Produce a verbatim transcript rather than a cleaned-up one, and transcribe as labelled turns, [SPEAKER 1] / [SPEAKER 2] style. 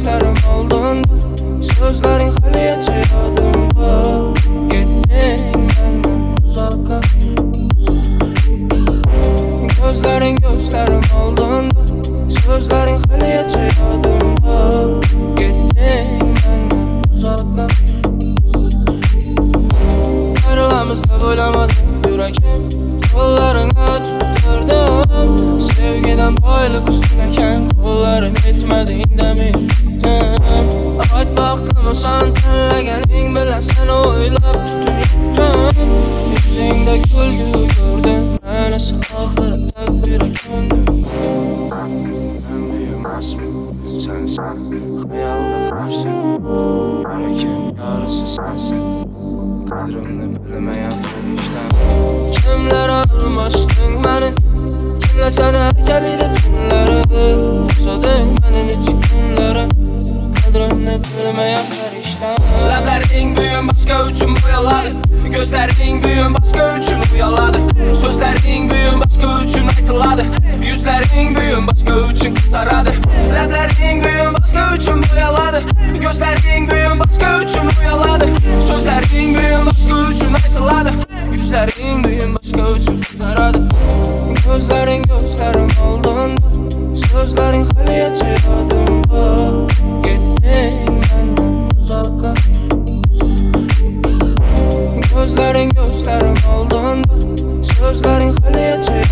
[SPEAKER 1] gözlerim oldun, sözlerin haliye çayadımda. Gittin benden uzakka. Gözlerin gözlerim oldun, sözlerin haliye çayadımda. Gittin benden uzakka. Ayrılamızda boylamadım yürekim, kollarına tutturdum. Sevgiden paylık üstüneyken kollarım yetmediğinde mi gittim? Ayt baktım sen tellegenin bilen seni oylap tuttum. Yüzünde gülgü gördüm, beni ahire takdire gömdüm. Ben büyümez mi? Sensin, hayalda varsın. Yüreğim yarısı sensin. Kadrimni bilmeyen ferişten. Kimler almıştın beni? Kimle sen erkeliydi tünleri? Tusadın benim üç günlere. Kadrimni bilmeyen ferişten. Ləblərin büyün başka üçün boyaladı. Gözlərin büyün başka üçün uyaladı. Sözlərin büyün başka üçün aytıladı. Yüzlərin büyün başka üçün kızaradı. Ləblərin büyün başka üçün boyaladı. Gözlərin büyün başka üçün uyaladı. Sözlərin büyün başka üçün aytıladı. Yüzlərin büyün başka üçün kızaradı. Gözlerin gözlerim oldun, sözlerin haliye çayadımda. Gittin benden uzakka. Gözlerin gözlerim oldun, sözlerin haliye çayadımda.